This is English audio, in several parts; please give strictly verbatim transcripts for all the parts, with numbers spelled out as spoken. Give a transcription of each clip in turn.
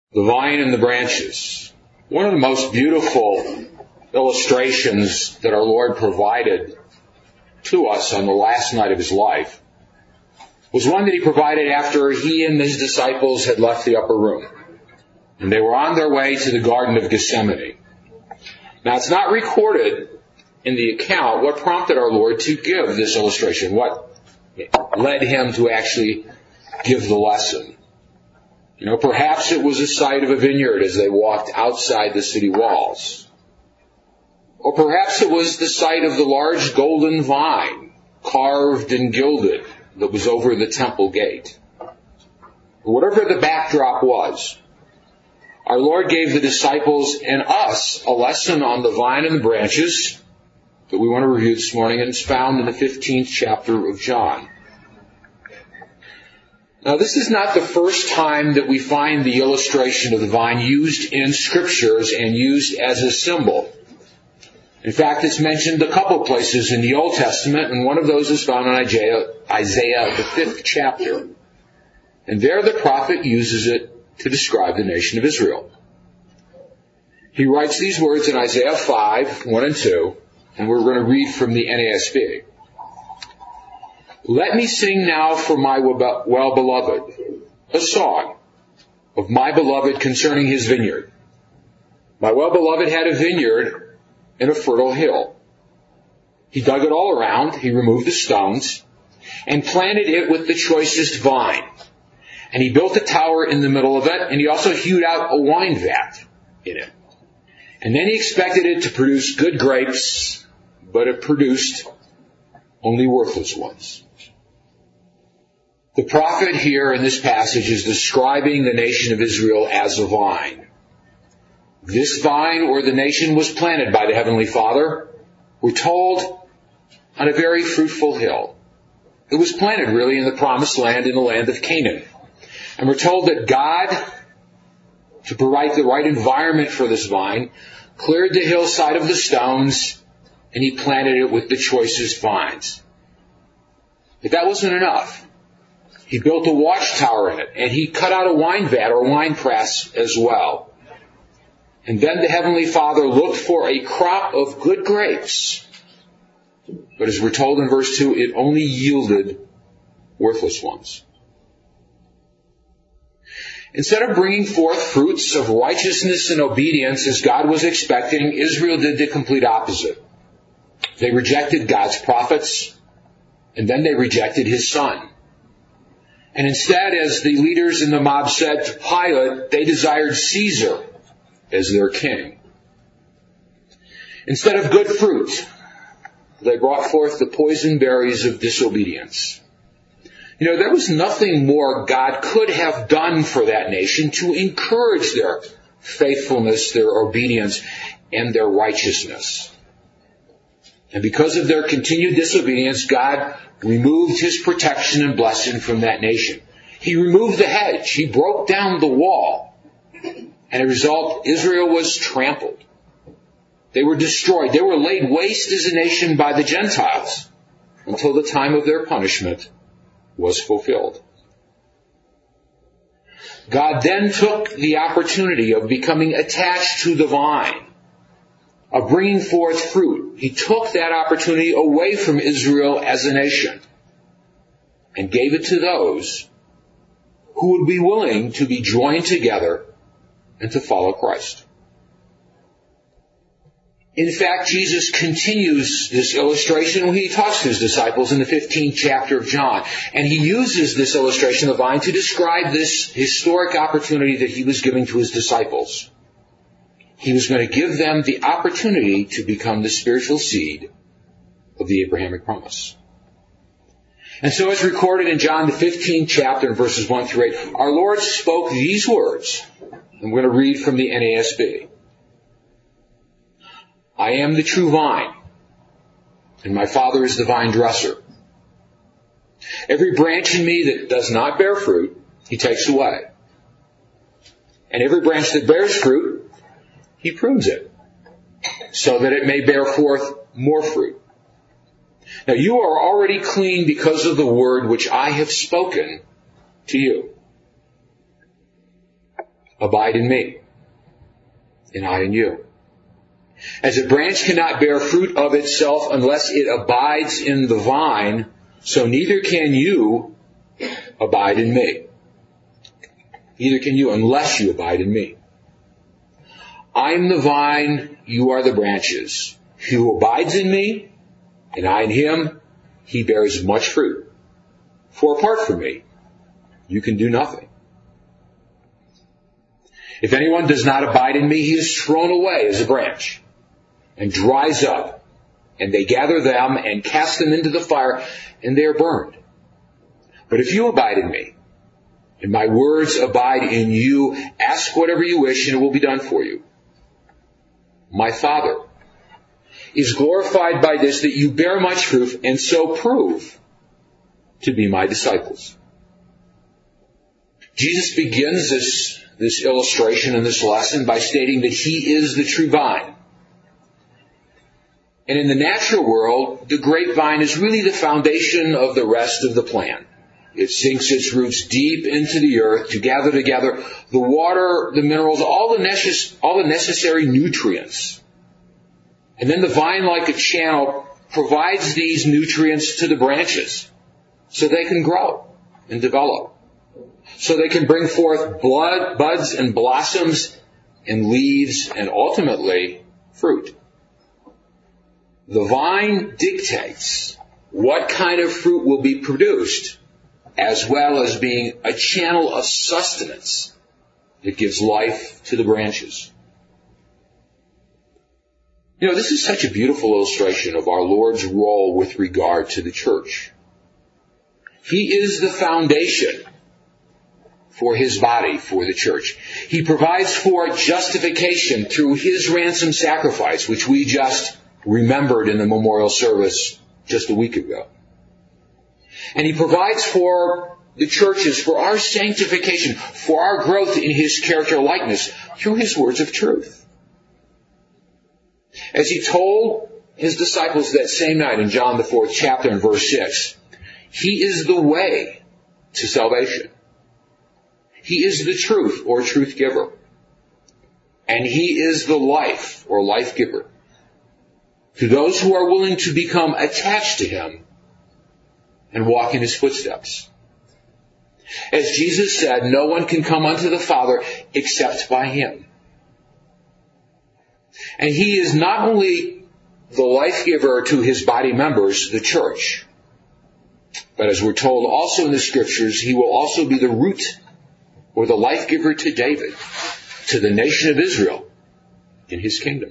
The vine and the branches. One of the most beautiful illustrations that our Lord provided to us on the last night of his life was one that he provided after he and his disciples had left the upper room. And they were on their way to the Garden of Gethsemane. Now, it's not recorded in the account what prompted our Lord to give this illustration, what led him to actually give the lesson. You know, perhaps it was a sight of a vineyard as they walked outside the city walls. Or perhaps it was the sight of the large golden vine, carved and gilded, that was over the temple gate. Whatever the backdrop was, our Lord gave the disciples and us a lesson on the vine and the branches that we want to review this morning, and it's found in the fifteenth chapter of John. Now, this is not the first time that we find the illustration of the vine used in Scriptures and used as a symbol. In fact, it's mentioned a couple places in the Old Testament, and one of those is found in Isaiah, Isaiah, the fifth chapter. And there the prophet uses it to describe the nation of Israel. He writes these words in Isaiah five, one and two, and we're going to read from the N A S B. Let me sing now for my well-beloved a song of my beloved concerning his vineyard. My well-beloved had a vineyard in a fertile hill. He dug it all around, he removed the stones, and planted it with the choicest vine. And he built a tower in the middle of it, and he also hewed out a wine vat in it. And then he expected it to produce good grapes, but it produced only worthless ones. The prophet here in this passage is describing the nation of Israel as a vine. This vine, or the nation, was planted by the Heavenly Father, we're told, on a very fruitful hill. It was planted really in the promised land, in the land of Canaan. And we're told that God, to provide the right environment for this vine, cleared the hillside of the stones, and he planted it with the choicest vines. But that wasn't enough. He built a watchtower in it, and he cut out a wine vat or wine press as well. And then the Heavenly Father looked for a crop of good grapes. But as we're told in verse two, it only yielded worthless ones. Instead of bringing forth fruits of righteousness and obedience as God was expecting, Israel did the complete opposite. They rejected God's prophets, and then they rejected His Son. And instead, as the leaders in the mob said to Pilate, they desired Caesar as their king. Instead of good fruit, they brought forth the poison berries of disobedience. You know, there was nothing more God could have done for that nation to encourage their faithfulness, their obedience, and their righteousness. And because of their continued disobedience, God removed His protection and blessing from that nation. He removed the hedge. He broke down the wall. And as a result, Israel was trampled. They were destroyed. They were laid waste as a nation by the Gentiles until the time of their punishment was fulfilled. God then took the opportunity of becoming attached to the vine, of bringing forth fruit. He took that opportunity away from Israel as a nation and gave it to those who would be willing to be joined together and to follow Christ. In fact, Jesus continues this illustration when He talks to His disciples in the fifteenth chapter of John. And He uses this illustration of the vine to describe this historic opportunity that He was giving to His disciples. He was going to give them the opportunity to become the spiritual seed of the Abrahamic promise. And so as recorded in John the fifteenth chapter, verses one through eight, our Lord spoke these words. I'm going to read from the N A S B. I am the true vine, and my Father is the vine dresser. Every branch in me that does not bear fruit, He takes away. And every branch that bears fruit, He prunes it, so that it may bear forth more fruit. Now you are already clean because of the word which I have spoken to you. Abide in me, and I in you. As a branch cannot bear fruit of itself unless it abides in the vine, so neither can you abide in me. Neither can you unless you abide in me. I am the vine, you are the branches. He who abides in me, and I in him, he bears much fruit. For apart from me, you can do nothing. If anyone does not abide in me, he is thrown away as a branch and dries up, and they gather them and cast them into the fire, and they are burned. But if you abide in me, and my words abide in you, ask whatever you wish, and it will be done for you. My Father is glorified by this, that you bear much fruit, and so prove to be my disciples. Jesus begins this, this illustration and this lesson by stating that he is the true vine. And in the natural world, the grapevine is really the foundation of the rest of the plant. It sinks its roots deep into the earth to gather together the water, the minerals, all the, necess- all the necessary nutrients. And then the vine, like a channel, provides these nutrients to the branches so they can grow and develop. So they can bring forth blood, buds and blossoms and leaves and ultimately fruit. The vine dictates what kind of fruit will be produced, as well as being a channel of sustenance that gives life to the branches. You know, this is such a beautiful illustration of our Lord's role with regard to the church. He is the foundation for his body, for the church. He provides for justification through his ransom sacrifice, which we just remembered in the memorial service just a week ago. And he provides for the churches, for our sanctification, for our growth in his character likeness through his words of truth. As he told his disciples that same night in John the fourth chapter and verse six, he is the way to salvation. He is the truth or truth giver. And he is the life or life giver to those who are willing to become attached to him and walk in his footsteps. As Jesus said, no one can come unto the Father except by him. And he is not only the life giver to his body members, the church, but as we're told also in the scriptures, he will also be the root or the life giver to David, to the nation of Israel in his kingdom.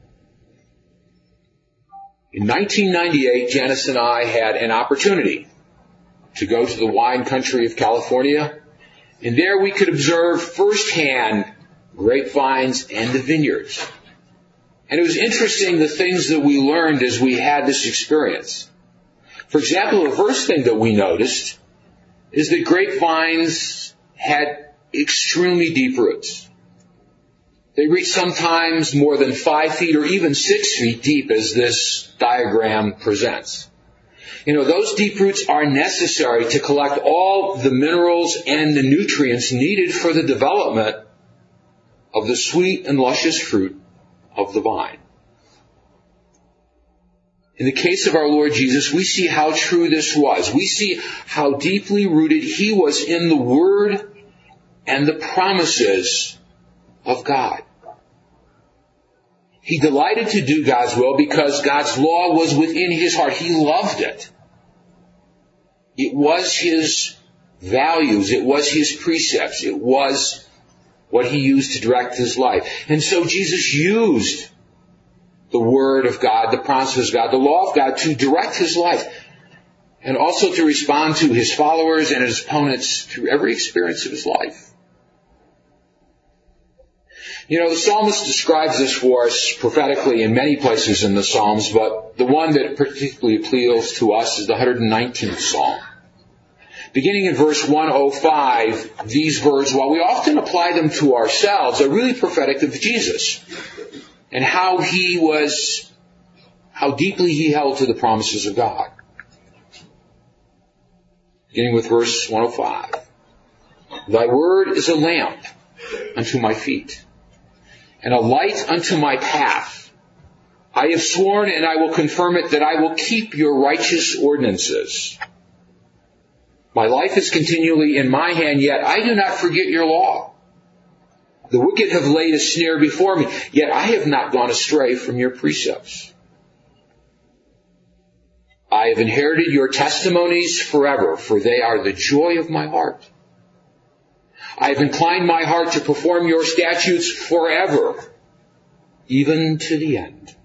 In nineteen ninety-eight, Janice and I had an opportunity to go to the wine country of California, and there we could observe firsthand grapevines and the vineyards. And it was interesting the things that we learned as we had this experience. For example, the first thing that we noticed is that grapevines had extremely deep roots. They reached sometimes more than five feet or even six feet deep, as this diagram presents. You know, those deep roots are necessary to collect all the minerals and the nutrients needed for the development of the sweet and luscious fruit of the vine. In the case of our Lord Jesus, we see how true this was. We see how deeply rooted he was in the Word and the promises of God. He delighted to do God's will because God's law was within his heart. He loved it. It was his values. It was his precepts. It was what he used to direct his life. And so Jesus used the Word of God, the promises of God, the law of God to direct his life and also to respond to his followers and his opponents through every experience of his life. You know, the psalmist describes this for us prophetically in many places in the Psalms, but the one that particularly appeals to us is the one hundred nineteenth Psalm. Beginning in verse one oh five, these words, while we often apply them to ourselves, are really prophetic of Jesus and how he was, how deeply he held to the promises of God. Beginning with verse one oh five. Thy word is a lamp unto my feet, and a light unto my path. I have sworn, and I will confirm it, that I will keep your righteous ordinances. My life is continually in my hand, yet I do not forget your law. The wicked have laid a snare before me, yet I have not gone astray from your precepts. I have inherited your testimonies forever, for they are the joy of my heart. I have inclined my heart to perform your statutes forever, even to the end.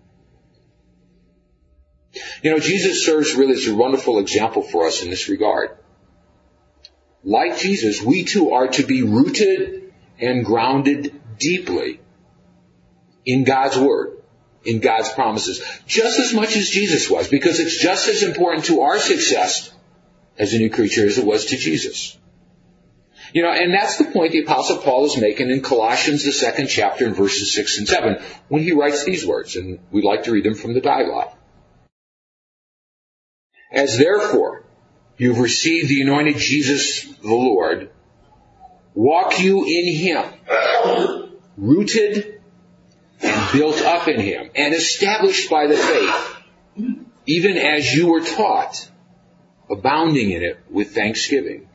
You know, Jesus serves really as a wonderful example for us in this regard. Like Jesus, we too are to be rooted and grounded deeply in God's Word, in God's promises, just as much as Jesus was, because it's just as important to our success as a new creature as it was to Jesus. You know, and that's the point the Apostle Paul is making in Colossians, the second chapter, in verses six and seven, when he writes these words, and we'd like to read them from the dialogue. As therefore you've received the anointed Jesus the Lord, walk you in Him, rooted and built up in Him, and established by the faith, even as you were taught, abounding in it with thanksgiving.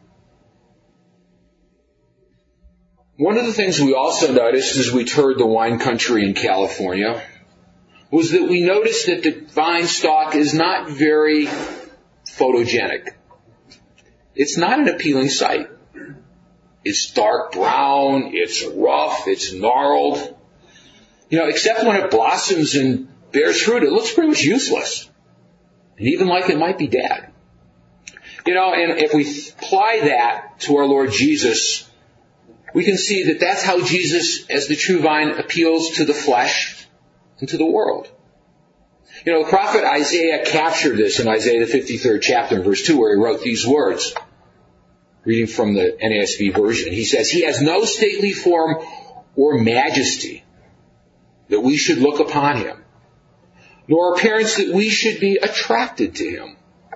One of the things we also noticed as we toured the wine country in California was that we noticed that the vine stalk is not very photogenic. It's not an appealing sight. It's dark brown, it's rough, it's gnarled. You know, except when it blossoms and bears fruit, it looks pretty much useless. And even like it might be dead. You know, and if we apply that to our Lord Jesus, we can see that that's how Jesus, as the true vine, appeals to the flesh and to the world. You know, the prophet Isaiah captured this in Isaiah the fifty-third chapter in verse two, where he wrote these words, reading from the N A S B version. He says, He has no stately form or majesty that we should look upon Him, nor appearance that we should be attracted to Him.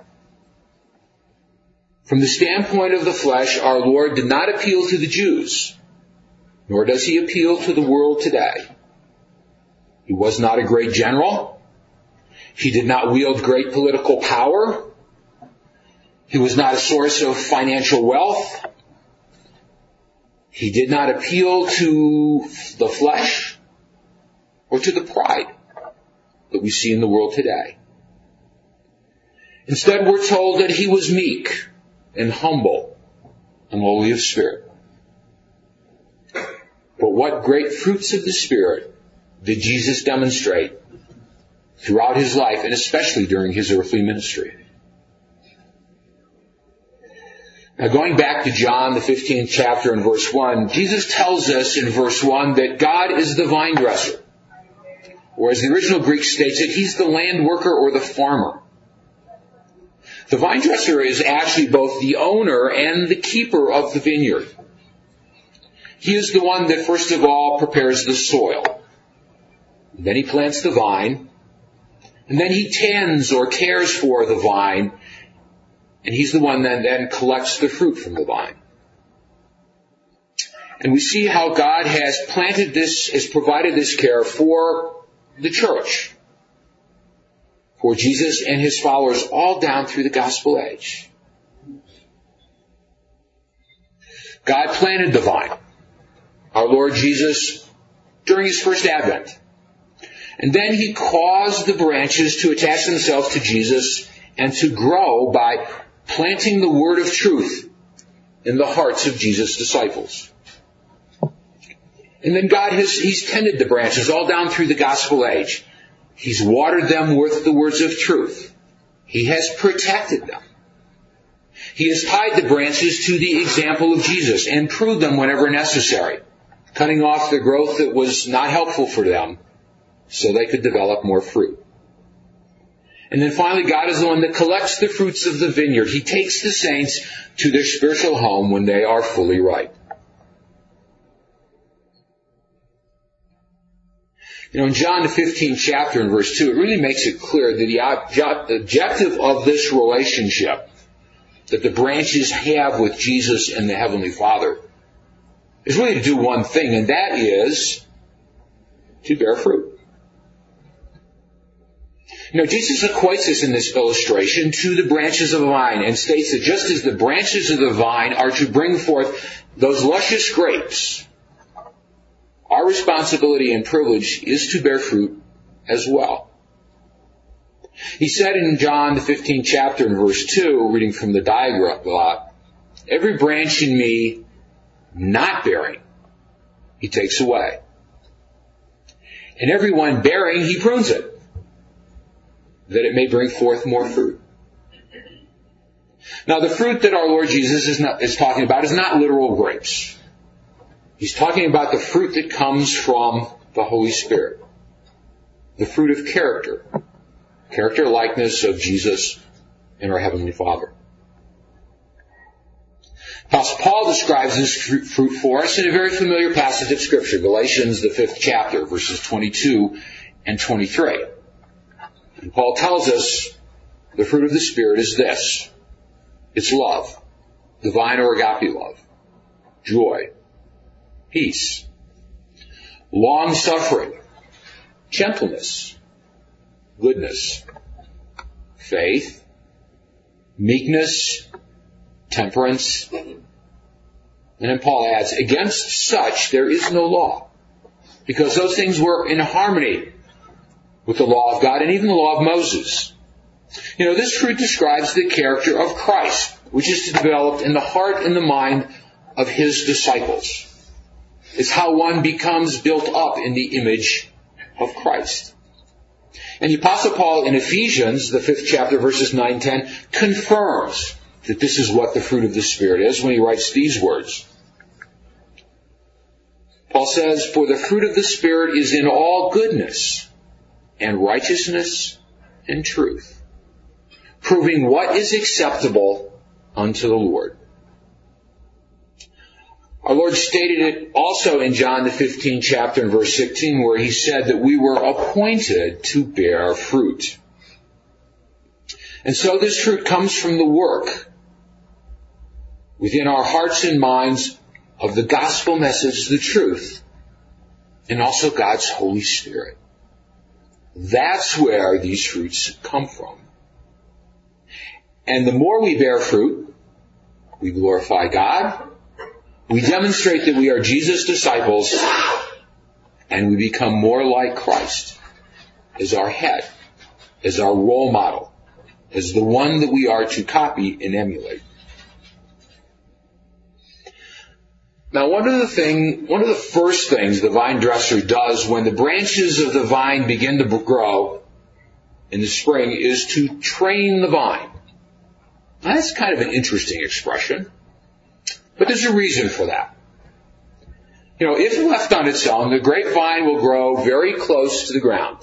From the standpoint of the flesh, our Lord did not appeal to the Jews, nor does He appeal to the world today. He was not a great general. He did not wield great political power. He was not a source of financial wealth. He did not appeal to the flesh or to the pride that we see in the world today. Instead, we're told that He was meek and humble and lowly of spirit. But what great fruits of the Spirit did Jesus demonstrate throughout His life, and especially during His earthly ministry? Now, going back to John, the fifteenth chapter and verse one, Jesus tells us in verse one that God is the vine dresser. Or as the original Greek states it, He's the land worker or the farmer. The vine dresser is actually both the owner and the keeper of the vineyard. He is the one that first of all prepares the soil. Then He plants the vine. And then He tends or cares for the vine. And He's the one that then collects the fruit from the vine. And we see how God has planted this, has provided this care for the church, for Jesus and His followers all down through the gospel age. God planted the vine, our Lord Jesus, during His first advent. And then He caused the branches to attach themselves to Jesus and to grow by planting the word of truth in the hearts of Jesus' disciples. And then God has, He's tended the branches all down through the gospel age. He's watered them with the words of truth. He has protected them. He has tied the branches to the example of Jesus and pruned them whenever necessary, cutting off the growth that was not helpful for them so they could develop more fruit. And then finally, God is the one that collects the fruits of the vineyard. He takes the saints to their spiritual home when they are fully ripe. You know, in John the fifteenth chapter and verse two, it really makes it clear that the objective of this relationship that the branches have with Jesus and the Heavenly Father is really to do one thing, and that is to bear fruit. You know, Jesus equates this in this illustration to the branches of a vine and states that just as the branches of the vine are to bring forth those luscious grapes, our responsibility and privilege is to bear fruit as well. He said in John, the fifteenth chapter, in verse two, reading from the diagram lot, every branch in me not bearing, he takes away. And every one bearing, he prunes it, that it may bring forth more fruit. Now, the fruit that our Lord Jesus is, not, is talking about is not literal grapes. He's talking about the fruit that comes from the Holy Spirit. The fruit of character. Character likeness of Jesus and our Heavenly Father. Apostle Paul describes this fruit for us in a very familiar passage of Scripture, Galatians, the fifth chapter, verses twenty-two and twenty-three. And Paul tells us the fruit of the Spirit is this. It's love, divine or agape love, joy, peace, long-suffering, gentleness, goodness, faith, meekness, temperance. And then Paul adds, against such there is no law, because those things were in harmony with the law of God and even the law of Moses. You know, this fruit describes the character of Christ, which is developed in the heart and the mind of His disciples. It's how one becomes built up in the image of Christ. And the Apostle Paul in Ephesians, the fifth chapter, verses nine and ten, confirms that this is what the fruit of the Spirit is when he writes these words. Paul says, for the fruit of the Spirit is in all goodness and righteousness and truth, proving what is acceptable unto the Lord. Our Lord stated it also in John the fifteenth chapter and verse sixteen, where He said that we were appointed to bear fruit. And so this fruit comes from the work within our hearts and minds of the gospel message, the truth, and also God's Holy Spirit. That's where these fruits come from. And the more we bear fruit, we glorify God, we demonstrate that we are Jesus' disciples, and we become more like Christ as our head, as our role model, as the one that we are to copy and emulate. Now, one of the thing, one of the first things the vine dresser does when the branches of the vine begin to grow in the spring is to train the vine. Now, that's kind of an interesting expression, but there's a reason for that. You know, if left on its own, the grapevine will grow very close to the ground,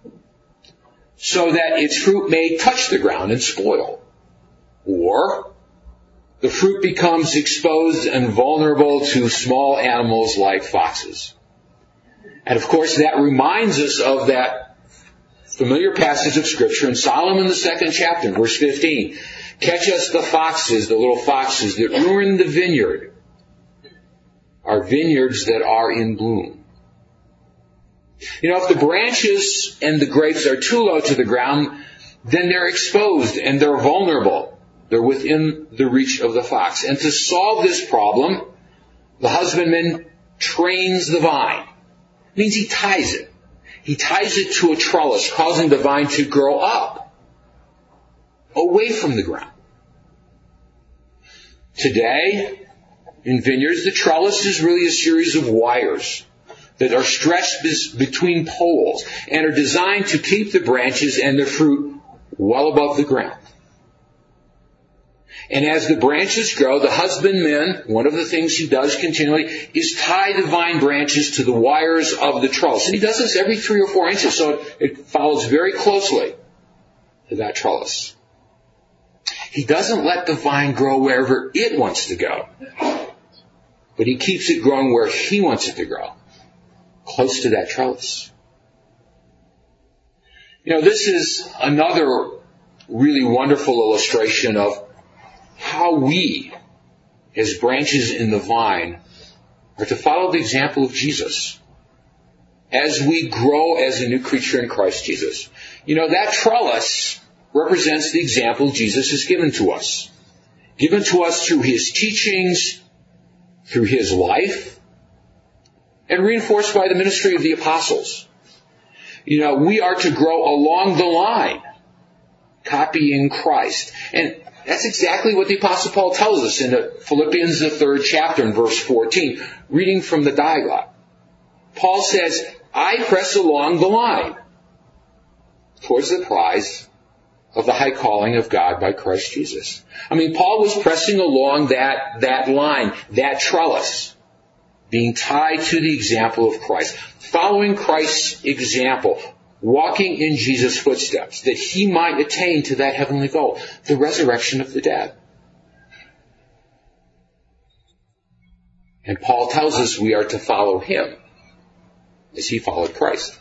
so that its fruit may touch the ground and spoil. Or the fruit becomes exposed and vulnerable to small animals like foxes. And of course, that reminds us of that familiar passage of Scripture in Solomon, the second chapter, verse fifteen. Catch us the foxes, the little foxes that ruin the vineyard, our vineyards that are in bloom. You know, if the branches and the grapes are too low to the ground, then they're exposed and they're vulnerable. They're within the reach of the fox. And to solve this problem, the husbandman trains the vine. It means he ties it. He ties it to a trellis, causing the vine to grow up, away from the ground. Today, in vineyards, the trellis is really a series of wires that are stretched between poles and are designed to keep the branches and the fruit well above the ground. And as the branches grow, the husbandman, one of the things he does continually, is tie the vine branches to the wires of the trellis. And he does this every three or four inches, so it follows very closely to that trellis. He doesn't let the vine grow wherever it wants to go, but he keeps it growing where he wants it to grow, close to that trellis. You know, this is another really wonderful illustration of how we, as branches in the vine, are to follow the example of Jesus as we grow as a new creature in Christ Jesus. You know, that trellis represents the example Jesus has given to us. Given to us through His teachings, through His life, and reinforced by the ministry of the apostles. You know, we are to grow along the line, copying Christ. And that's exactly what the Apostle Paul tells us in Philippians, the third chapter, in verse fourteen, reading from the Dialogue. Paul says, I press along the line towards the prize of the high calling of God by Christ Jesus. I mean, Paul was pressing along that, that line, that trellis, being tied to the example of Christ, following Christ's example, walking in Jesus' footsteps, that he might attain to that heavenly goal, the resurrection of the dead. And Paul tells us we are to follow him as he followed Christ.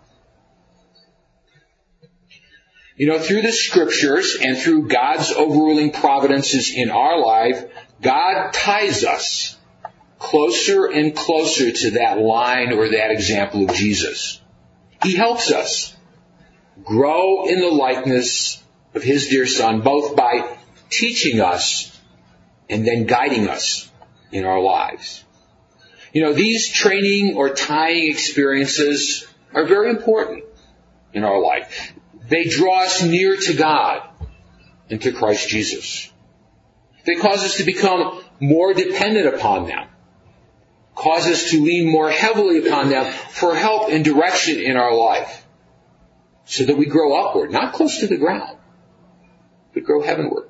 You know, through the Scriptures and through God's overruling providences in our life, God ties us closer and closer to that line or that example of Jesus. He helps us grow in the likeness of His dear Son, both by teaching us and then guiding us in our lives. You know, these training or tying experiences are very important in our life. They draw us near to God and to Christ Jesus. They cause us to become more dependent upon them. Cause us to lean more heavily upon them for help and direction in our life. So that we grow upward, not close to the ground, but grow heavenward.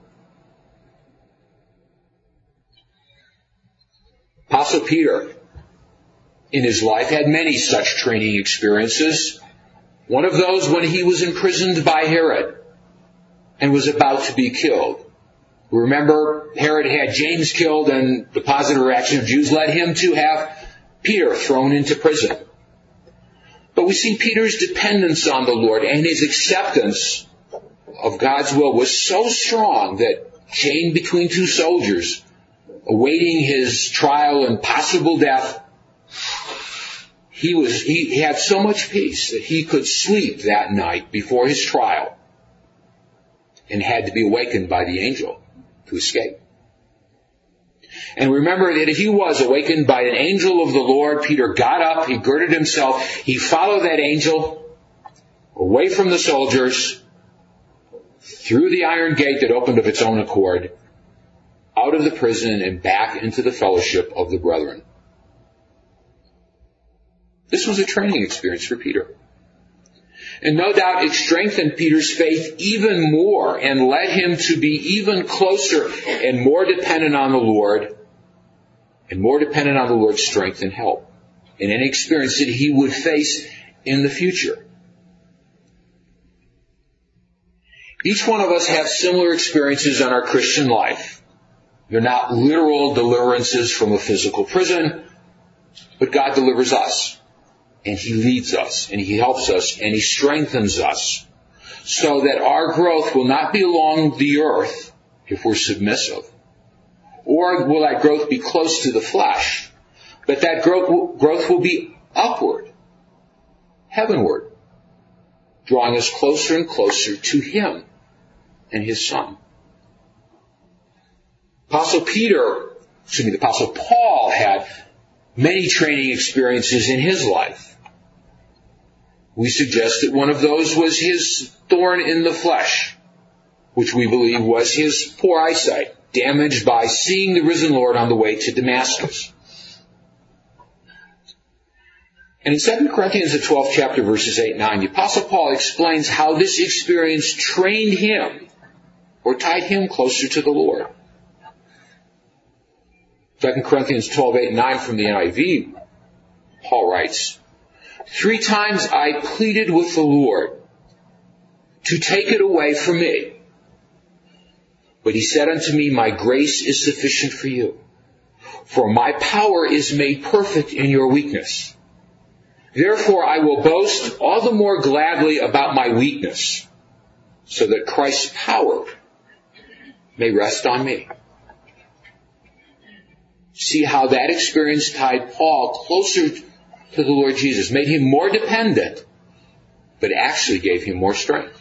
Apostle Peter, in his life, had many such training experiences. One of those when he was imprisoned by Herod and was about to be killed. Remember, Herod had James killed, and the positive reaction of Jews led him to have Peter thrown into prison. But we see Peter's dependence on the Lord and his acceptance of God's will was so strong that, chained between two soldiers, awaiting his trial and possible death, he was he had so much peace that he could sleep that night before his trial and had to be awakened by the angel to escape. And remember that if he was awakened by an angel of the Lord, Peter got up, he girded himself, he followed that angel away from the soldiers, through the iron gate that opened of its own accord, out of the prison and back into the fellowship of the brethren. This was a training experience for Peter. And no doubt it strengthened Peter's faith even more and led him to be even closer and more dependent on the Lord and more dependent on the Lord's strength and help in any experience that he would face in the future. Each one of us have similar experiences in our Christian life. They're not literal deliverances from a physical prison, but God delivers us. And He leads us, and He helps us, and He strengthens us, so that our growth will not be along the earth if we're submissive, or will that growth be close to the flesh, but that growth growth will be upward, heavenward, drawing us closer and closer to Him and His Son. Apostle Peter, excuse me, the Apostle Paul had many training experiences in his life. We suggest that one of those was his thorn in the flesh, which we believe was his poor eyesight, damaged by seeing the risen Lord on the way to Damascus. And in Second Corinthians, the twelfth chapter, verses eight and nine, the Apostle Paul explains how this experience trained him or tied him closer to the Lord. Second Corinthians twelve, eight and nine from the N I V, Paul writes, Three times I pleaded with the Lord to take it away from me. But He said unto me, My grace is sufficient for you, for my power is made perfect in your weakness. Therefore I will boast all the more gladly about my weakness, so that Christ's power may rest on me. See how that experience tied Paul closer to the Lord Jesus, made him more dependent, but actually gave him more strength.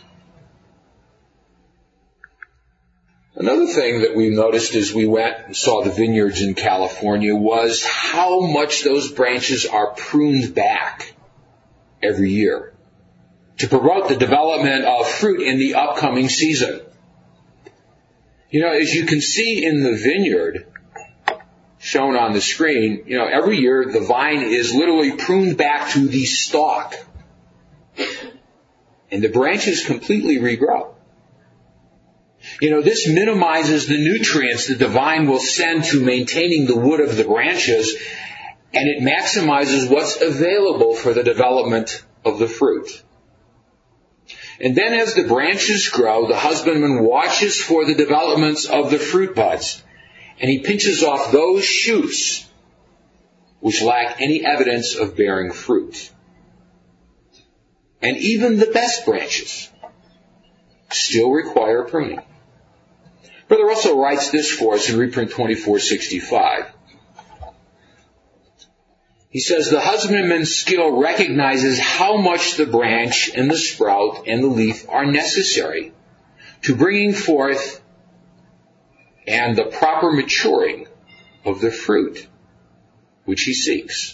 Another thing that we noticed as we went and saw the vineyards in California was how much those branches are pruned back every year to promote the development of fruit in the upcoming season. You know, as you can see in the vineyard shown on the screen, you know, every year the vine is literally pruned back to the stalk, and the branches completely regrow. You know, this minimizes the nutrients that the vine will send to maintaining the wood of the branches, and it maximizes what's available for the development of the fruit. And then as the branches grow, the husbandman watches for the developments of the fruit buds, and he pinches off those shoots which lack any evidence of bearing fruit. And even the best branches still require pruning. Brother Russell writes this for us in reprint twenty-four sixty-five. He says, the husbandman's skill recognizes how much the branch and the sprout and the leaf are necessary to bringing forth and the proper maturing of the fruit which he seeks.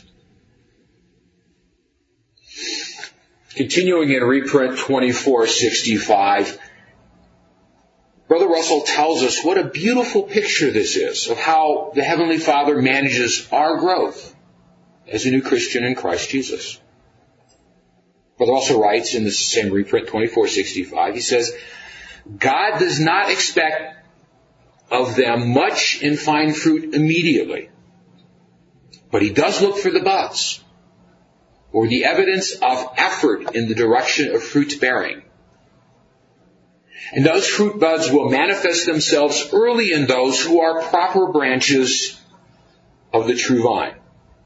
Continuing in reprint twenty-four sixty-five, Brother Russell tells us what a beautiful picture this is of how the Heavenly Father manages our growth as a new Christian in Christ Jesus. Brother also writes in the same reprint twenty-four sixty-five, he says, God does not expect of them much in fine fruit immediately, but he does look for the buds, or the evidence of effort in the direction of fruit bearing. And those fruit buds will manifest themselves early in those who are proper branches of the true vine.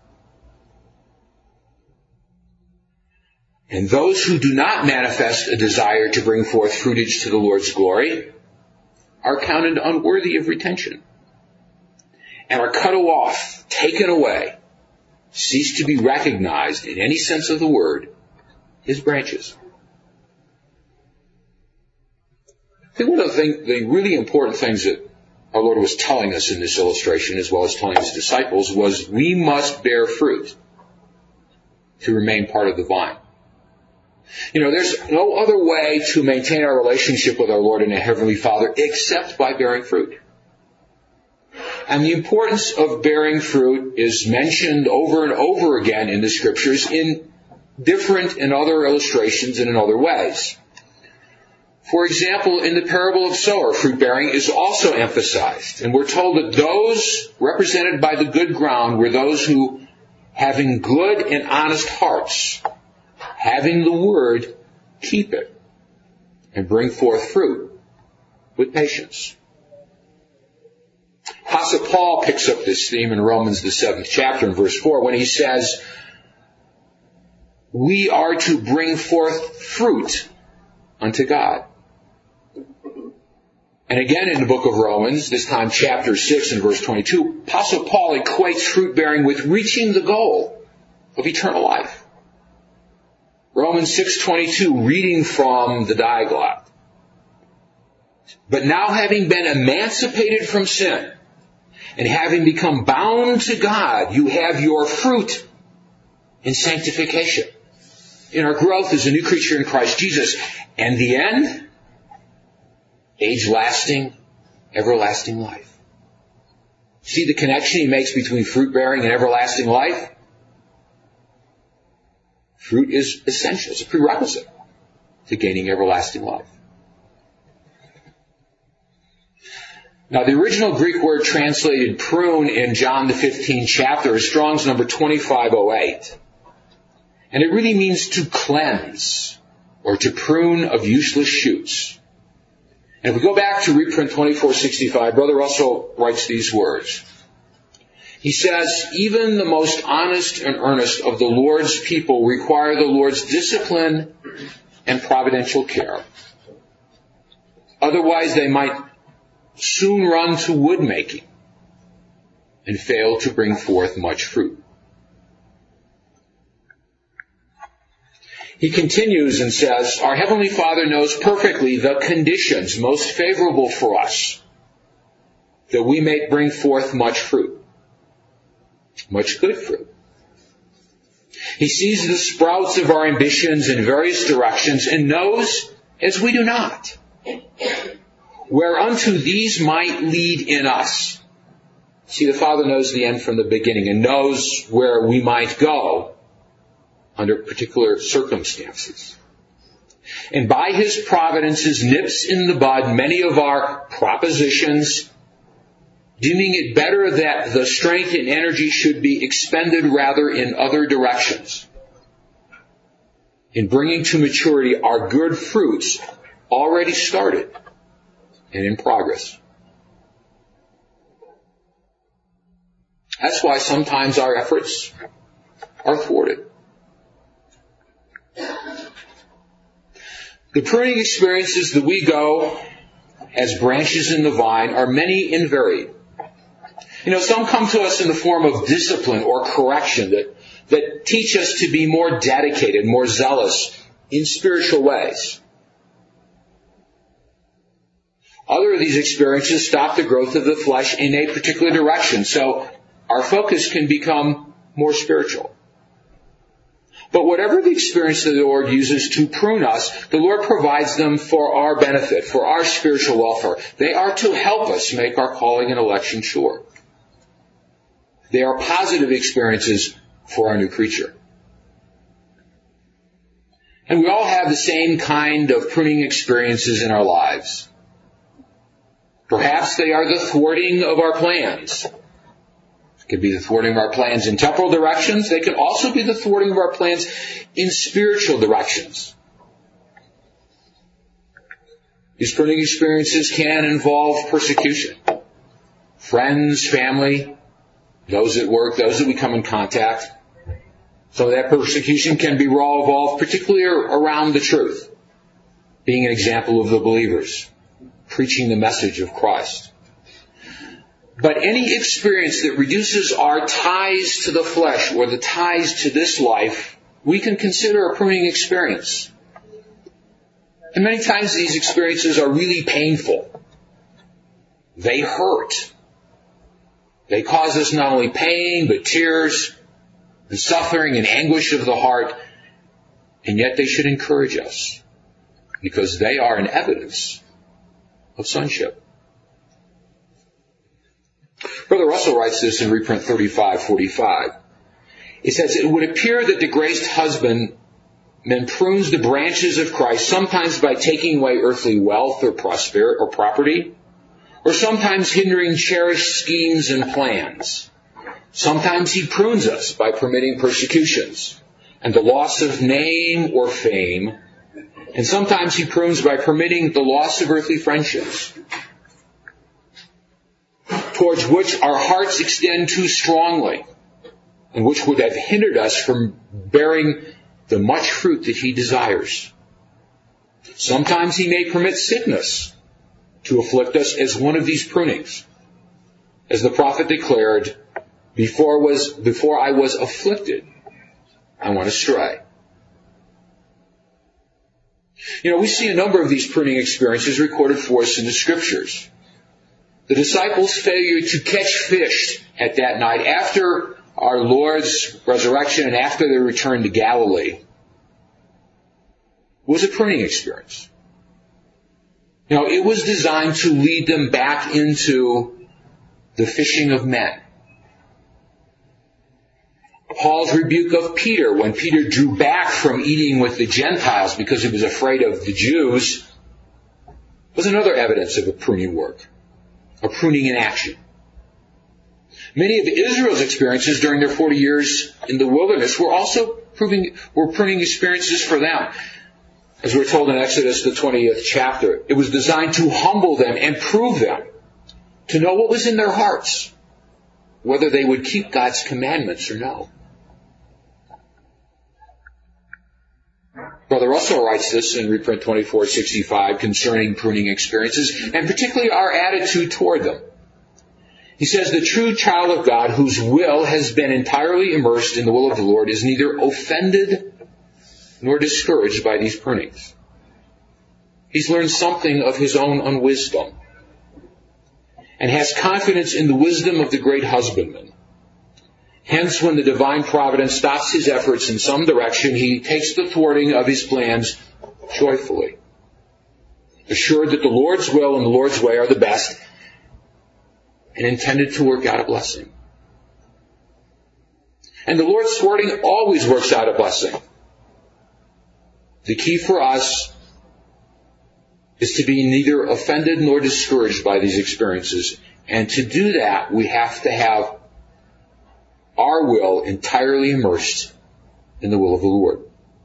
And those who do not manifest a desire to bring forth fruitage to the Lord's glory are counted unworthy of retention and are cut off, taken away, cease to be recognized in any sense of the word as branches. I think one of the, thing, the really important things that our Lord was telling us in this illustration, as well as telling his disciples, was we must bear fruit to remain part of the vine. You know, there's no other way to maintain our relationship with our Lord and our Heavenly Father except by bearing fruit. And the importance of bearing fruit is mentioned over and over again in the Scriptures in different and other illustrations and in other ways. For example, in the parable of sower, fruit bearing is also emphasized. And we're told that those represented by the good ground were those who, having good and honest hearts, having the word, keep it, and bring forth fruit with patience. Apostle Paul picks up this theme in Romans, the seventh chapter, in verse four, when he says, we are to bring forth fruit unto God. And again in the book of Romans, this time chapter six and verse twenty-two, Apostle Paul equates fruit bearing with reaching the goal of eternal life. Romans six twenty-two, reading from the Diaglott. But now having been emancipated from sin, and having become bound to God, you have your fruit in sanctification, in our growth as a new creature in Christ Jesus. And the end? Age-lasting, everlasting life. See the connection he makes between fruit-bearing and everlasting life? Fruit is essential. It's a prerequisite to gaining everlasting life. Now, the original Greek word translated prune in John the fifteenth chapter is Strong's number twenty-five oh eight. And it really means to cleanse or to prune of useless shoots. And if we go back to reprint twenty-four sixty-five, Brother Russell writes these words. He says, even the most honest and earnest of the Lord's people require the Lord's discipline and providential care. Otherwise, they might soon run to wood making and fail to bring forth much fruit. He continues and says, our Heavenly Father knows perfectly the conditions most favorable for us, that we may bring forth much fruit, much good fruit. He sees the sprouts of our ambitions in various directions and knows, as we do not, whereunto these might lead in us. See, the Father knows the end from the beginning and knows where we might go under particular circumstances. And by His providences nips in the bud many of our propositions, deeming it better that the strength and energy should be expended rather in other directions, in bringing to maturity our good fruits already started and in progress. That's why sometimes our efforts are thwarted. The pruning experiences that we go as branches in the vine are many and varied. You know, some come to us in the form of discipline or correction that, that teach us to be more dedicated, more zealous in spiritual ways. Other of these experiences stop the growth of the flesh in a particular direction, so our focus can become more spiritual. But whatever the experience that the Lord uses to prune us, the Lord provides them for our benefit, for our spiritual welfare. They are to help us make our calling and election sure. They are positive experiences for our new creature. And we all have the same kind of pruning experiences in our lives. Perhaps they are the thwarting of our plans. It could be the thwarting of our plans in temporal directions. They can also be the thwarting of our plans in spiritual directions. These pruning experiences can involve persecution. Friends, family, those at work, those that we come in contact. So that persecution can be involved particularly around the truth, being an example of the believers, preaching the message of Christ. But any experience that reduces our ties to the flesh or the ties to this life, we can consider a pruning experience. And many times these experiences are really painful. They hurt. They cause us not only pain, but tears and suffering and anguish of the heart. And yet they should encourage us, because they are an evidence of sonship. Brother Russell writes this in reprint thirty-five forty-five. It says, it would appear that the graced husbandman prunes the branches of Christ, sometimes by taking away earthly wealth or prosperity or property, or sometimes hindering cherished schemes and plans. Sometimes He prunes us by permitting persecutions and the loss of name or fame, and sometimes He prunes by permitting the loss of earthly friendships, towards which our hearts extend too strongly, and which would have hindered us from bearing the much fruit that He desires. Sometimes He may permit sickness to afflict us as one of these prunings. As the prophet declared, before was before I was afflicted, I went astray. You know, we see a number of these pruning experiences recorded for us in the Scriptures. The disciples' failure to catch fish at that night after our Lord's resurrection and after their return to Galilee was a pruning experience. You know, it was designed to lead them back into the fishing of men. Paul's rebuke of Peter when Peter drew back from eating with the Gentiles because he was afraid of the Jews was another evidence of a pruning work, a pruning in action. Many of Israel's experiences during their forty years in the wilderness were also proving, were pruning experiences for them. As we're told in Exodus, the twentieth chapter, it was designed to humble them and prove them, to know what was in their hearts, whether they would keep God's commandments or no. Brother Russell writes this in reprint twenty-four sixty-five concerning pruning experiences, and particularly our attitude toward them. He says, the true child of God whose will has been entirely immersed in the will of the Lord is neither offended nor discouraged by these prunings. He's learned something of his own unwisdom and has confidence in the wisdom of the great husbandman. Hence, when the divine providence stops his efforts in some direction, he takes the thwarting of his plans joyfully, assured that the Lord's will and the Lord's way are the best and intended to work out a blessing. And the Lord's thwarting always works out a blessing. The key for us is to be neither offended nor discouraged by these experiences. And to do that, we have to have our will entirely immersed in the will of the Lord.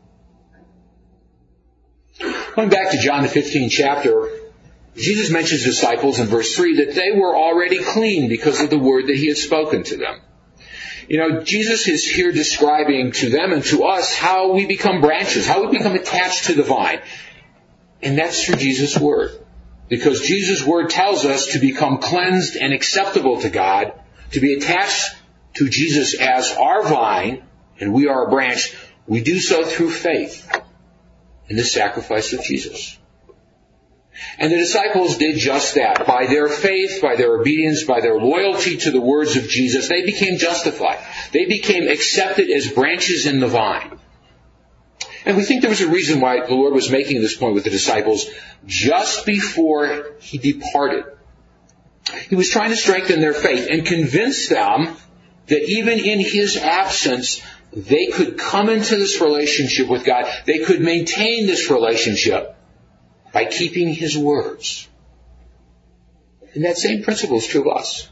Going back to John the fifteenth chapter, Jesus mentions disciples in verse three that they were already clean because of the word that he had spoken to them. You know, Jesus is here describing to them and to us how we become branches, how we become attached to the vine. And that's through Jesus' word. Because Jesus' word tells us to become cleansed and acceptable to God, to be attached to Jesus as our vine, and we are a branch. We do so through faith in the sacrifice of Jesus. And the disciples did just that. By their faith, by their obedience, by their loyalty to the words of Jesus, they became justified. They became accepted as branches in the vine. And we think there was a reason why the Lord was making this point with the disciples just before he departed. He was trying to strengthen their faith and convince them that even in his absence, they could come into this relationship with God. They could maintain this relationship by keeping his words. And that same principle is true of us.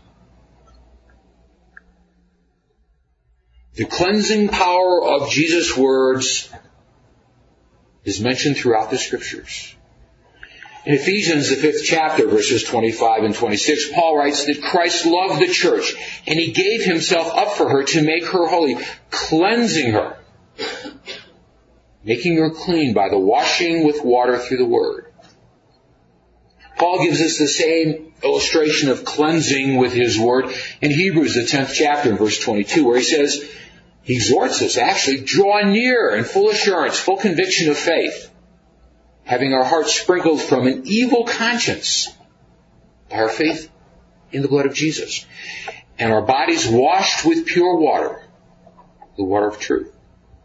The cleansing power of Jesus' words is mentioned throughout the Scriptures. In Ephesians, the fifth chapter, verses twenty-five and twenty-six, Paul writes that Christ loved the church, and he gave himself up for her to make her holy, cleansing her, making her clean by the washing with water through the Word. Paul gives us the same illustration of cleansing with his Word in Hebrews, the tenth chapter, in verse twenty-two, where he says, he exhorts us, actually, draw near in full assurance, full conviction of faith, having our hearts sprinkled from an evil conscience by our faith in the blood of Jesus, and our bodies washed with pure water, the water of truth.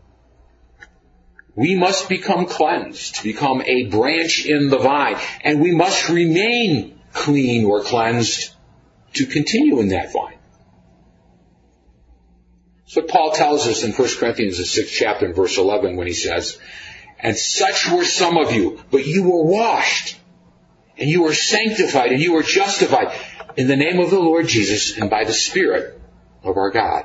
We must become cleansed, to become a branch in the vine, and we must remain clean or cleansed to continue in that vine. So Paul tells us in First Corinthians, the sixth chapter, in verse eleven, when he says, and such were some of you, but you were washed, and you were sanctified, and you were justified in the name of the Lord Jesus and by the Spirit of our God.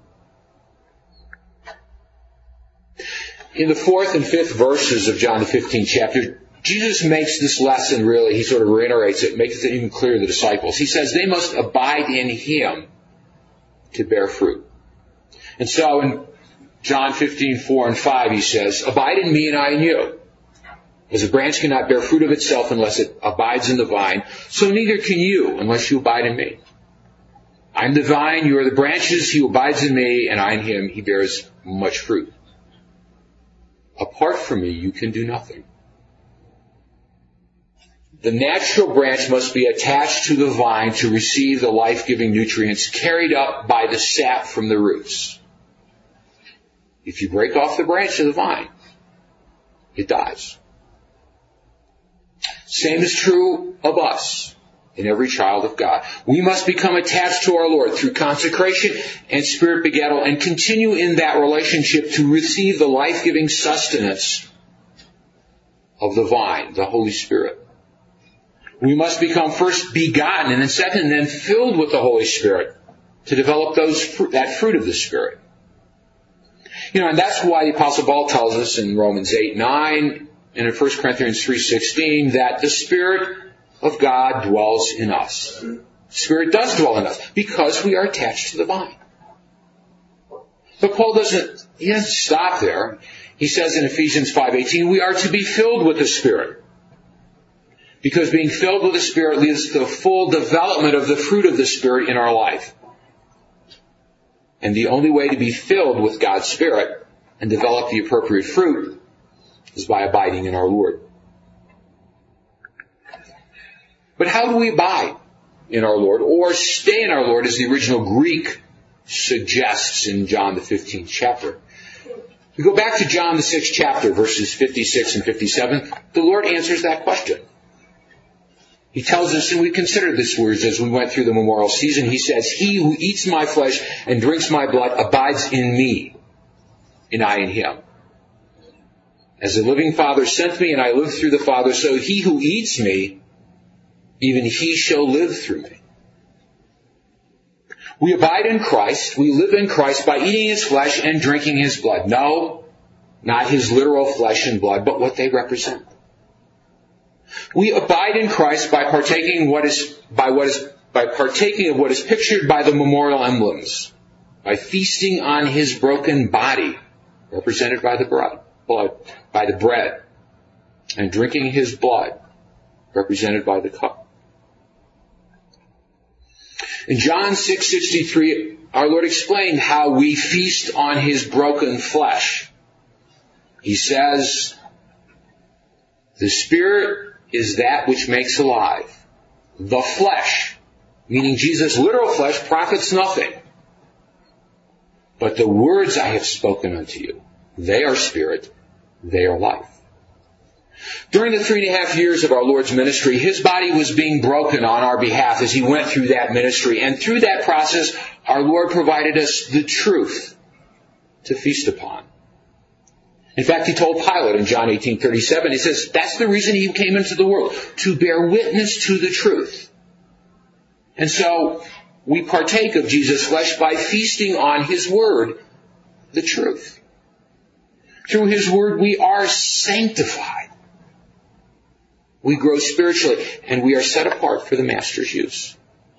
In the fourth and fifth verses of John the fifteenth chapter, Jesus makes this lesson really, he sort of reiterates it, makes it even clearer to the disciples. He says they must abide in him to bear fruit. And so in John fifteen, four and five, he says, abide in me and I in you. As a branch cannot bear fruit of itself unless it abides in the vine, so neither can you unless you abide in me. I am the vine, you are the branches, he who abides in me, and I in him, he bears much fruit. Apart from me, you can do nothing. The natural branch must be attached to the vine to receive the life-giving nutrients carried up by the sap from the roots. If you break off the branch of the vine, it dies. Same is true of us and every child of God. We must become attached to our Lord through consecration and spirit begettal and continue in that relationship to receive the life-giving sustenance of the vine, the Holy Spirit. We must become first begotten and then second and then filled with the Holy Spirit to develop those that fruit of the Spirit. You know, and that's why the Apostle Paul tells us in Romans eight, nine and in First Corinthians three, sixteen that the Spirit of God dwells in us. The Spirit does dwell in us because we are attached to the vine. But Paul doesn't, he doesn't stop there. He says in Ephesians five eighteen, we are to be filled with the Spirit. Because being filled with the Spirit leads to the full development of the fruit of the Spirit in our life. And the only way to be filled with God's Spirit and develop the appropriate fruit is by abiding in our Lord. But how do we abide in our Lord, or stay in our Lord, as the original Greek suggests in John the fifteenth chapter? We go back to John the sixth chapter, verses fifty-six and fifty-seven. The Lord answers that question. He tells us, and we considered these words as we went through the memorial season, he says, "He who eats my flesh and drinks my blood abides in me, and I in him. As the living Father sent me, and I live through the Father, so he who eats me, even he shall live through me." We abide in Christ, we live in Christ by eating his flesh and drinking his blood. No, not his literal flesh and blood, but what they represent. We abide in Christ by partaking what is by what is by partaking of what is pictured by the memorial emblems, by feasting on his broken body, represented by the bread, blood, by the bread, and drinking his blood, represented by the cup. In John six sixty-three, our Lord explained how we feast on his broken flesh. He says, "The Spirit is that which makes alive. The flesh," meaning Jesus' literal flesh, "profits nothing. But the words I have spoken unto you, they are spirit, they are life." During the three and a half years of our Lord's ministry, his body was being broken on our behalf as he went through that ministry. And through that process, our Lord provided us the truth to feast upon. In fact, he told Pilate in John eighteen thirty-seven, he says, that's the reason he came into the world, to bear witness to the truth. And so, we partake of Jesus' flesh by feasting on his word, the truth. Through his word, we are sanctified. We grow spiritually, and we are set apart for the Master's use.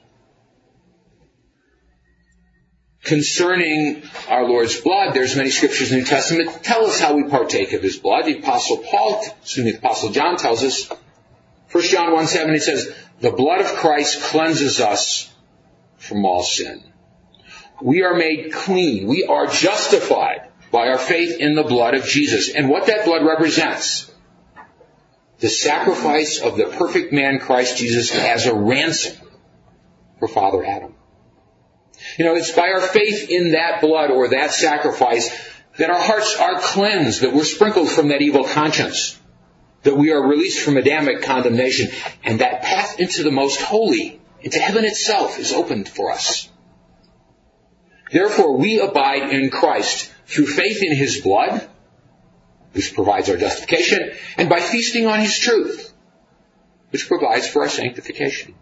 Concerning our Lord's blood, there's many scriptures in the New Testament that tell us how we partake of his blood. The Apostle Paul, excuse me, the Apostle John tells us, First John one seven, it says, "The blood of Christ cleanses us from all sin." We are made clean. We are justified by our faith in the blood of Jesus. And what that blood represents, the sacrifice of the perfect man Christ Jesus as a ransom for Father Adam. You know, it's by our faith in that blood or that sacrifice that our hearts are cleansed, that we're sprinkled from that evil conscience, that we are released from Adamic condemnation, and that path into the most holy, into heaven itself, is opened for us. Therefore, we abide in Christ through faith in his blood, which provides our justification, and by feasting on his truth, which provides for our sanctification.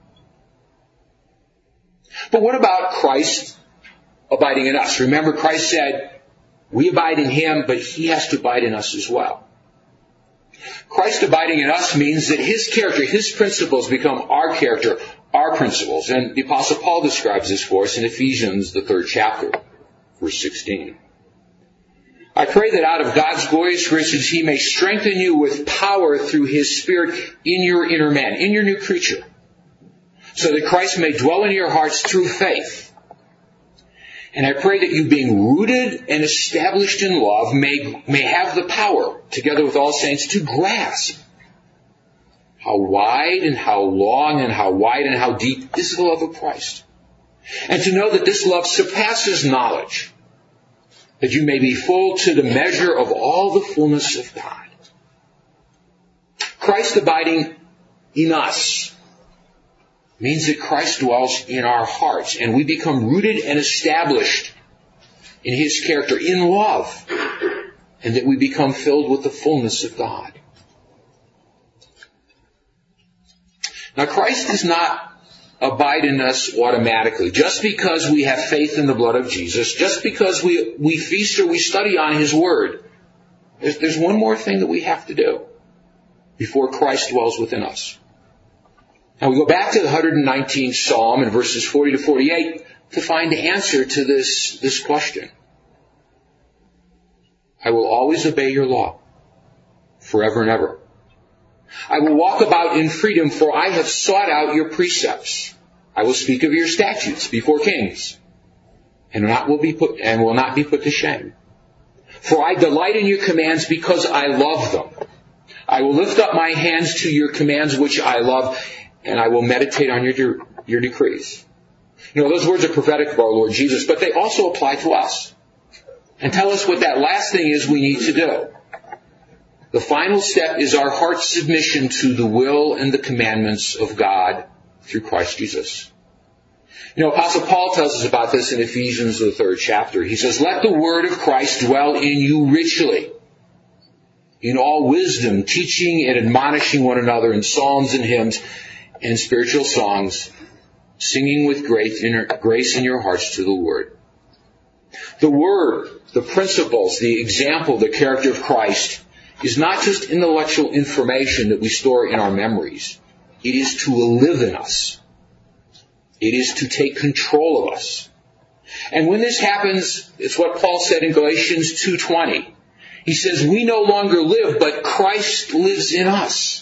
But what about Christ abiding in us? Remember, Christ said, we abide in him, but he has to abide in us as well. Christ abiding in us means that his character, his principles become our character, our principles. And the Apostle Paul describes this for us in Ephesians, the third chapter, verse sixteen. "I pray that out of God's glorious riches he may strengthen you with power through his Spirit in your inner man," in your new creature, "so that Christ may dwell in your hearts through faith. And I pray that you, being rooted and established in love, may, may have the power, together with all saints, to grasp how wide and how long and how wide and how deep is the love of Christ. And to know that this love surpasses knowledge, that you may be full to the measure of all the fullness of God." Christ abiding in us means that Christ dwells in our hearts, and we become rooted and established in his character, in love, and that we become filled with the fullness of God. Now, Christ does not abide in us automatically. Just because we have faith in the blood of Jesus, just because we, we feast or we study on his word, there's, there's one more thing that we have to do before Christ dwells within us. Now we go back to the one hundred nineteenth Psalm in verses forty to forty-eight to find the answer to this, this question. "I will always obey your law, forever and ever. I will walk about in freedom, for I have sought out your precepts. I will speak of your statutes before kings, and not will be put and will not be put to shame. For I delight in your commands because I love them. I will lift up my hands to your commands which I love, and I will meditate on your de- your decrees. You know, those words are prophetic of our Lord Jesus, but they also apply to us. And tell us what that last thing is we need to do. The final step is our heart's submission to the will and the commandments of God through Christ Jesus. You know, Apostle Paul tells us about this in Ephesians, the third chapter. He says, let the word of Christ dwell in you richly, in all wisdom, teaching and admonishing one another in psalms and hymns and spiritual songs, singing with grace in, grace in your hearts to the Word. The Word, the principles, the example, the character of Christ is not just intellectual information that we store in our memories. It is to live in us. It is to take control of us. And when this happens, it's what Paul said in Galatians two twenty. He says, we no longer live, but Christ lives in us.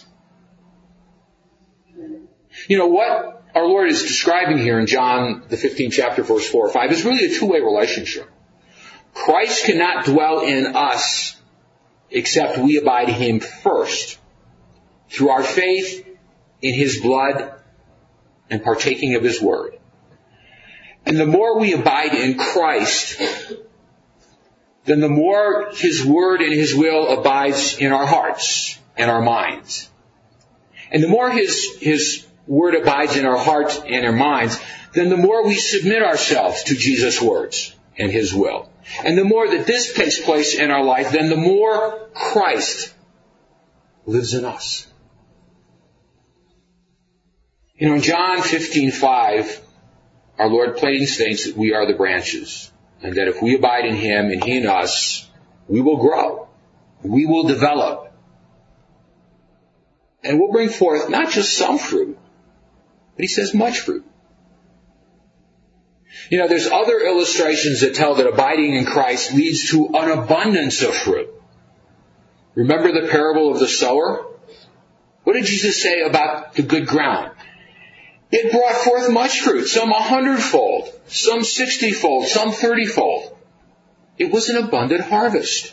You know, what our Lord is describing here in John, the fifteenth chapter, verse four or five, is really a two-way relationship. Christ cannot dwell in us except we abide in Him first, through our faith in His blood and partaking of His Word. And the more we abide in Christ, then the more His Word and His will abides in our hearts and our minds. And the more His, His Word abides in our hearts and our minds, then the more we submit ourselves to Jesus' words and His will. And the more that this takes place in our life, then the more Christ lives in us. You know, in John fifteen five, our Lord plainly states that we are the branches, and that if we abide in Him and He in us, we will grow. We will develop. And we'll bring forth not just some fruit, but He says much fruit. You know, there's other illustrations that tell that abiding in Christ leads to an abundance of fruit. Remember the parable of the sower? What did Jesus say about the good ground? It brought forth much fruit, some a hundredfold, some sixtyfold, some thirtyfold. It was an abundant harvest.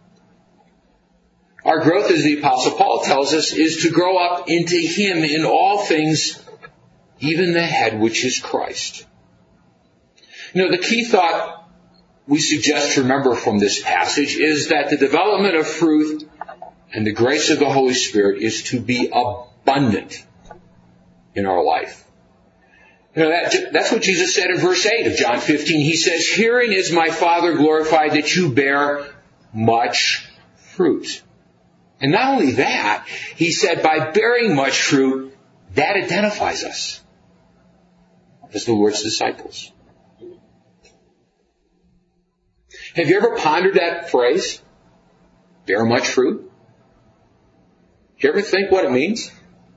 Our growth, as the Apostle Paul tells us, is to grow up into Him in all things, even the head, which is Christ. You know, the key thought we suggest to remember from this passage is that the development of fruit and the grace of the Holy Spirit is to be abundant in our life. You know, that, that's what Jesus said in verse eight of John fifteen. He says, herein is my Father glorified, that you bear much fruit. And not only that, He said, by bearing much fruit, that identifies us as the Lord's disciples. Have you ever pondered that phrase? Bear much fruit? Do you ever think what it means?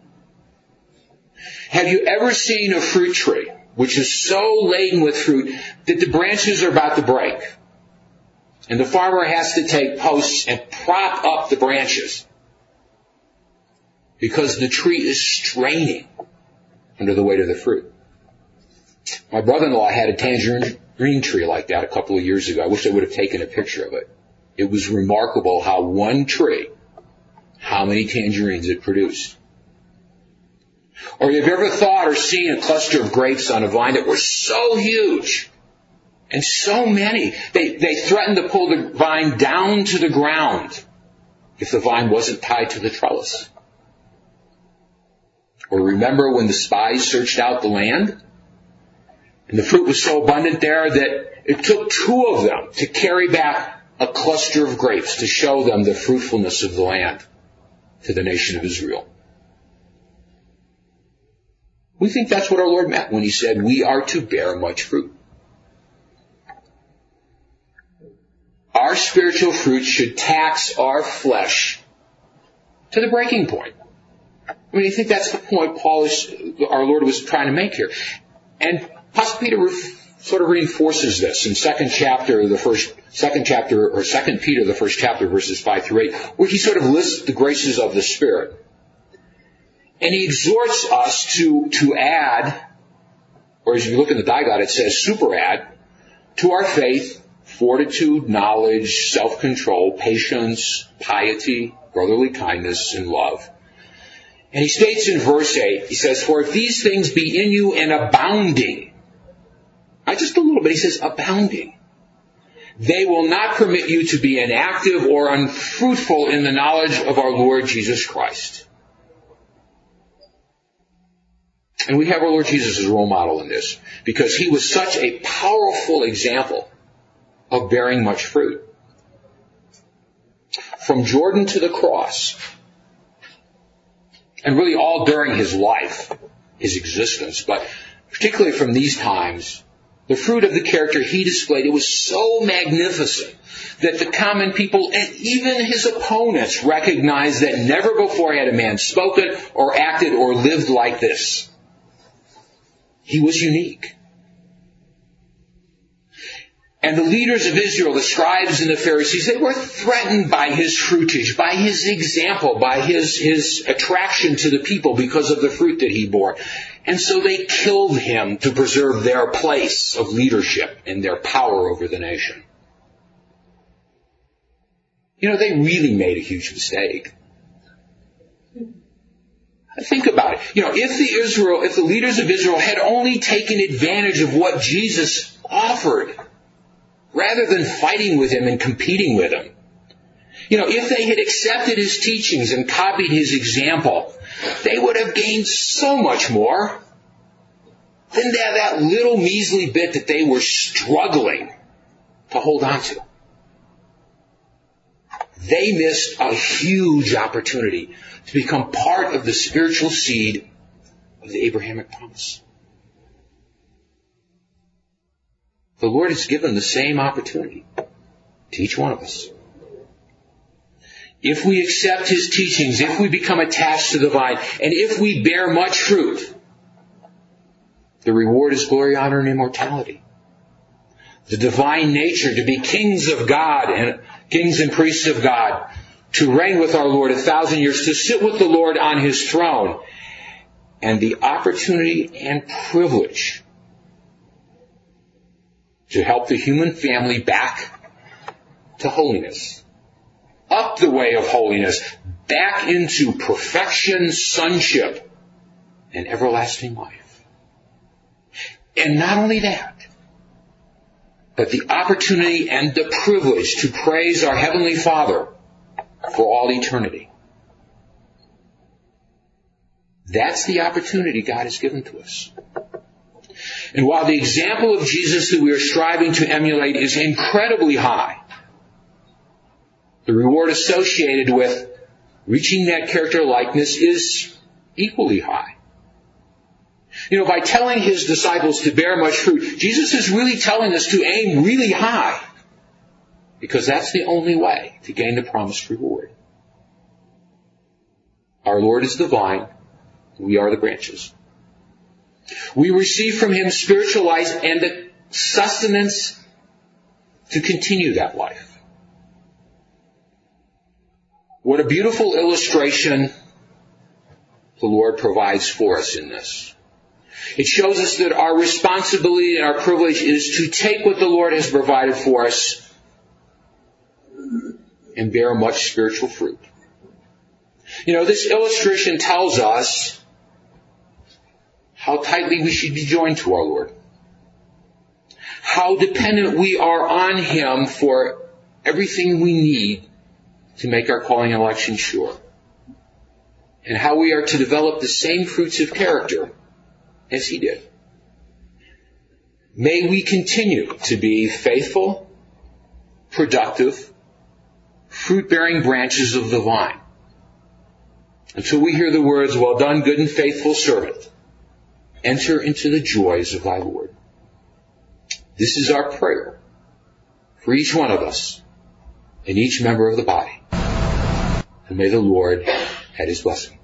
Have you ever seen a fruit tree which is so laden with fruit that the branches are about to break? And the farmer has to take posts and prop up the branches because the tree is straining under the weight of the fruit. My brother-in-law had a tangerine tree like that a couple of years ago. I wish I would have taken a picture of it. It was remarkable how one tree, how many tangerines it produced. Or have you ever thought or seen a cluster of grapes on a vine that were so huge and so many, they, they threatened to pull the vine down to the ground if the vine wasn't tied to the trellis? Or remember when the spies searched out the land? And the fruit was so abundant there that it took two of them to carry back a cluster of grapes to show them the fruitfulness of the land to the nation of Israel. We think that's what our Lord meant when He said we are to bear much fruit. Our spiritual fruit should tax our flesh to the breaking point. I mean, I think that's the point Paul is, our Lord was trying to make here. And Apostle Peter sort of reinforces this in second chapter, the first, second chapter, or second Peter, the first chapter, verses five through eight, where he sort of lists the graces of the Spirit. And he exhorts us to, to add, or as you look in the Diglott, it says super add, to our faith, fortitude, knowledge, self-control, patience, piety, brotherly kindness, and love. And he states in verse eight, he says, for if these things be in you and abounding, not just a little bit, he says abounding, they will not permit you to be inactive or unfruitful in the knowledge of our Lord Jesus Christ. And we have our Lord Jesus as a role model in this, because he was such a powerful example of bearing much fruit. From Jordan to the cross, and really all during his life, his existence, but particularly from these times, the fruit of the character he displayed, it was so magnificent that the common people and even his opponents recognized that never before had a man spoken or acted or lived like this. He was unique. And the leaders of Israel, the scribes and the Pharisees, they were threatened by his fruitage, by his example, by his, his attraction to the people because of the fruit that he bore. And so they killed him to preserve their place of leadership and their power over the nation. You know, they really made a huge mistake. Think about it. You know, if the Israel, if the leaders of Israel had only taken advantage of what Jesus offered, rather than fighting with him and competing with him, you know, if they had accepted his teachings and copied his example, they would have gained so much more than that, that little measly bit that they were struggling to hold on to. They missed a huge opportunity to become part of the spiritual seed of the Abrahamic promise. The Lord has given the same opportunity to each one of us. If we accept his teachings, if we become attached to the vine, and if we bear much fruit, the reward is glory, honor, and immortality. The divine nature to be kings of God and kings and priests of God, to reign with our Lord a thousand years, to sit with the Lord on his throne, and the opportunity and privilege to help the human family back to holiness, up the way of holiness, back into perfection, sonship, and everlasting life. And not only that, but the opportunity and the privilege to praise our Heavenly Father for all eternity. That's the opportunity God has given to us. And while the example of Jesus that we are striving to emulate is incredibly high, the reward associated with reaching that character likeness is equally high. You know, by telling his disciples to bear much fruit, Jesus is really telling us to aim really high, because that's the only way to gain the promised reward. Our Lord is the vine, we are the branches. We receive from him spiritual life and the sustenance to continue that life. What a beautiful illustration the Lord provides for us in this. It shows us that our responsibility and our privilege is to take what the Lord has provided for us and bear much spiritual fruit. You know, this illustration tells us how tightly we should be joined to our Lord. How dependent we are on him for everything we need to make our calling and election sure. And how we are to develop the same fruits of character as he did. May we continue to be faithful, productive, fruit-bearing branches of the vine, until we hear the words, "Well done, good and faithful servant. Enter into the joys of thy Lord." This is our prayer for each one of us and each member of the body. And may the Lord add his blessing.